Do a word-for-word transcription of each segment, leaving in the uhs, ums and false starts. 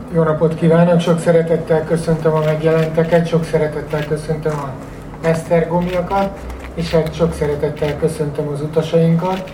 Jó napot kívánok! Sok szeretettel köszöntöm a megjelenteket, sok szeretettel köszöntöm a esztergomiakat, és hát sok szeretettel köszöntöm az utasainkat.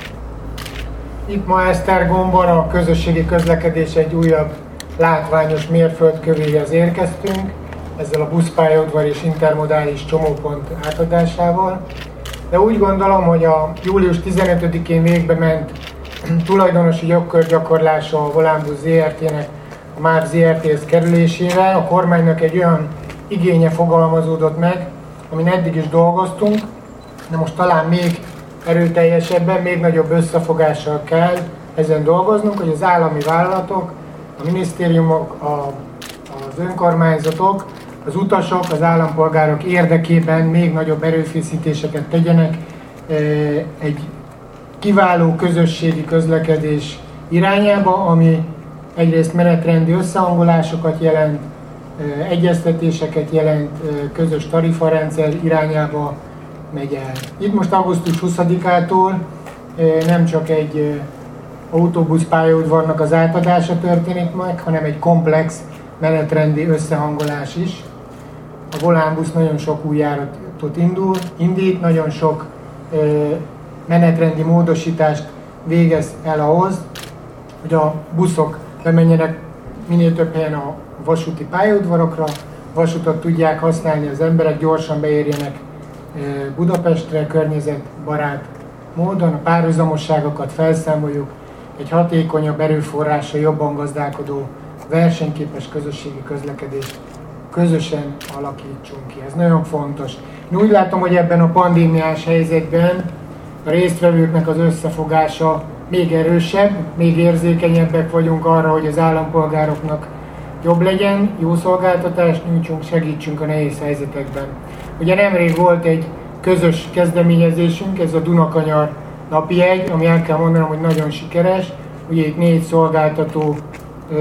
Itt ma Esztergomban a közösségi közlekedés egy újabb látványos mérföldkövéhez érkeztünk, ezzel a buszpályaudvar és intermodális csomópont átadásával. De úgy gondolom, hogy a július tizenötödikén végbe ment tulajdonosi jogkörgyakorlása a Volánbusz zé er té-nek a MÁV zé er té-hez kerülésével a kormánynak egy olyan igénye fogalmazódott meg, amin eddig is dolgoztunk, de most talán még erőteljesebben, még nagyobb összefogással kell ezen dolgoznunk, hogy az állami vállalatok, a minisztériumok, a, az önkormányzatok, az utasok, az állampolgárok érdekében még nagyobb erőfeszítéseket tegyenek egy kiváló közösségi közlekedés irányába, ami egyrészt menetrendi összehangolásokat jelent, egyeztetéseket jelent, közös tarifarendszer irányába megy el. Itt most augusztus huszadikától nem csak egy autóbuszpályaudvarnak az átadása történik meg, hanem egy komplex menetrendi összehangolás is. A Volánbusz nagyon sok új járatot indul, indít, nagyon sok menetrendi módosítást végez el ahhoz, hogy a buszok bemenjenek minél több helyen a vasúti pályaudvarokra, vasutat tudják használni az emberek, gyorsan beérjenek Budapestre, környezetbarát módon, a párhuzamosságokat felszámoljuk, egy hatékonyabb erőforrással jobban gazdálkodó, versenyképes közösségi közlekedést közösen alakítsunk ki. Ez nagyon fontos. Én úgy látom, hogy ebben a pandémiás helyzetben a résztvevőknek az összefogása még erősebb, még érzékenyebbek vagyunk arra, hogy az állampolgároknak jobb legyen, jó szolgáltatást nyújtsunk, segítsünk a nehéz helyzetekben. Ugye nemrég volt egy közös kezdeményezésünk, ez a Dunakanyar napjegy, ami el kell mondanom, hogy nagyon sikeres. Ugye itt négy szolgáltató ö,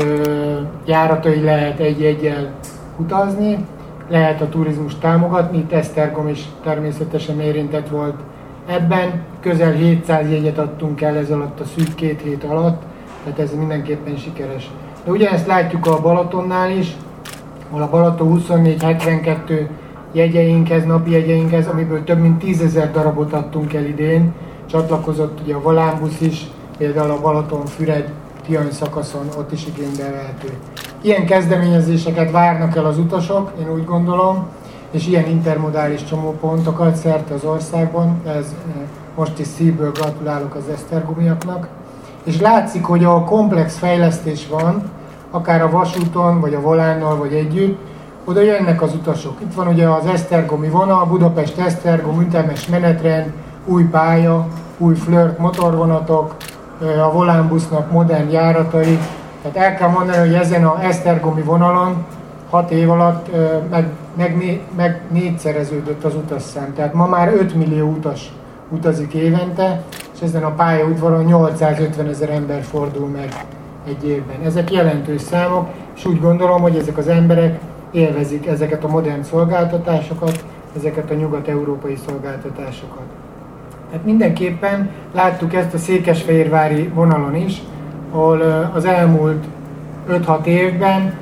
járatai lehet egy-egyel utazni, lehet a turizmust támogatni, itt Esztergom is természetesen érintett volt ebben. Közel hétszáz jegyet adtunk el ez alatt a szűk két hét alatt, tehát ez mindenképpen sikeres. De ugyanezt látjuk a Balatonnál is, ahol a Balaton huszonnégy hetvenkettő jegyeinkhez, napi jegyeinkhez, amiből több mint tízezer darabot adtunk el idén. Csatlakozott ugye a Volánbusz is, például a Balaton-Füred-Tihany szakaszon, ott is igénybe vehető. Ilyen kezdeményezéseket várnak el az utasok, én úgy gondolom, és ilyen intermodális csomópontokat szerte az országban, ez most is szívből gratulálok az esztergomiaknak. És látszik, hogy a komplex fejlesztés van, akár a vasúton, vagy a volánnal, vagy együtt, oda jönnek az utasok. Itt van ugye az esztergomi vonal, Budapest-Esztergom, ütemes menetrend, új pálya, új flirt motorvonatok, a Volánbusznak modern járatai. Tehát el kell mondani, hogy ezen az esztergomi vonalon hat év alatt meg, meg, meg négyszereződött az utasszám. Tehát ma már öt millió utas utazik évente, és ezen a pályaudvaron nyolcszázötvenezer ember fordul meg egy évben. Ezek jelentős számok, és úgy gondolom, hogy ezek az emberek élvezik ezeket a modern szolgáltatásokat, ezeket a nyugat-európai szolgáltatásokat. Tehát mindenképpen láttuk ezt a székesfehérvári vonalon is, ahol az elmúlt öt-hat évben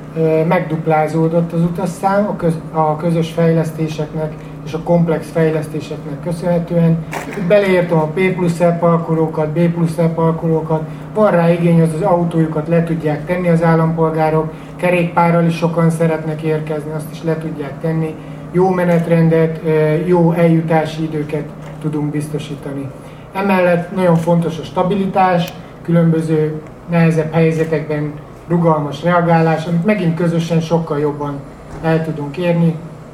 megduplázódott az utasszám a, köz, a közös fejlesztéseknek és a komplex fejlesztéseknek köszönhetően. Itt beleértem a P plusz E parkolókat, B plusz E parkolókat, van rá igény, hogy az autójukat le tudják tenni az állampolgárok, kerékpárral is sokan szeretnek érkezni, azt is le tudják tenni. Jó menetrendet, jó eljutási időket tudunk biztosítani. Emellett nagyon fontos a stabilitás, különböző nehezebb helyzetekben rugalmas reagálás, amit megint közösen sokkal jobban el tudunk érni,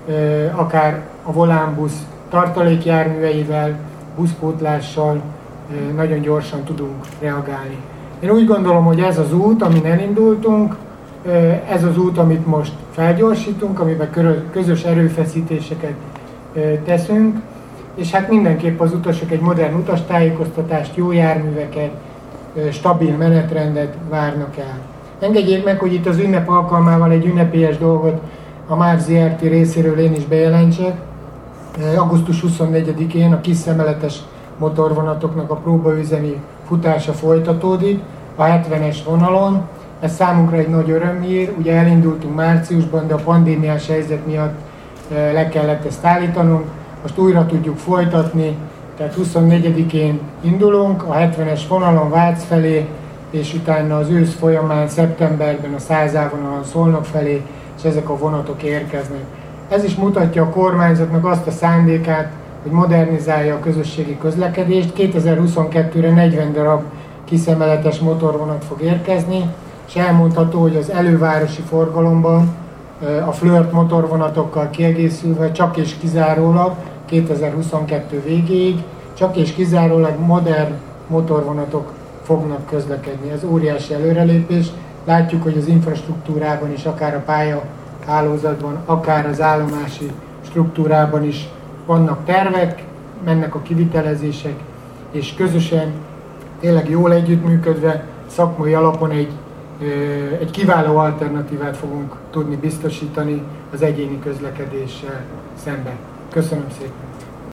akár a Volánbusz tartalékjárműveivel, buszpótlással nagyon gyorsan tudunk reagálni. Én úgy gondolom, hogy ez az út, amin elindultunk, ez az út, amit most felgyorsítunk, amiben közös erőfeszítéseket teszünk, és hát mindenképp az utasok egy modern utastájékoztatást, jó járműveket, stabil menetrendet várnak el. Engedjék meg, hogy itt az ünnep alkalmával egy ünnepélyes dolgot a MÁV zé er té részéről én is bejelentsek. augusztus huszonnegyedikén a kis szemeletes motorvonatoknak a próbaüzemi futása folytatódik a hetvenes vonalon. Ez számunkra egy nagy örömhír. Ugye elindultunk márciusban, de a pandémiás helyzet miatt le kellett ezt állítanunk. Most újra tudjuk folytatni, tehát huszonnegyedikén indulunk a hetvenes vonalon Vác felé, és utána az ősz folyamán, szeptemberben a száz á vonalon Szolnok felé, és ezek a vonatok érkeznek. Ez is mutatja a kormányzatnak azt a szándékát, hogy modernizálja a közösségi közlekedést. kétezer-huszonkettőre negyven darab kiszemeletes motorvonat fog érkezni, és elmondható, hogy az elővárosi forgalomban a Flirt motorvonatokkal kiegészülve csak és kizárólag kétezer-huszonkettő végéig csak és kizárólag modern motorvonatok fognak közlekedni. Ez óriási előrelépés. Látjuk, hogy az infrastruktúrában is, akár a pályahálózatban, akár az állomási struktúrában is vannak tervek, mennek a kivitelezések, és közösen, tényleg jól együttműködve, szakmai alapon egy, egy kiváló alternatívát fogunk tudni biztosítani az egyéni közlekedéssel szemben. Köszönöm szépen!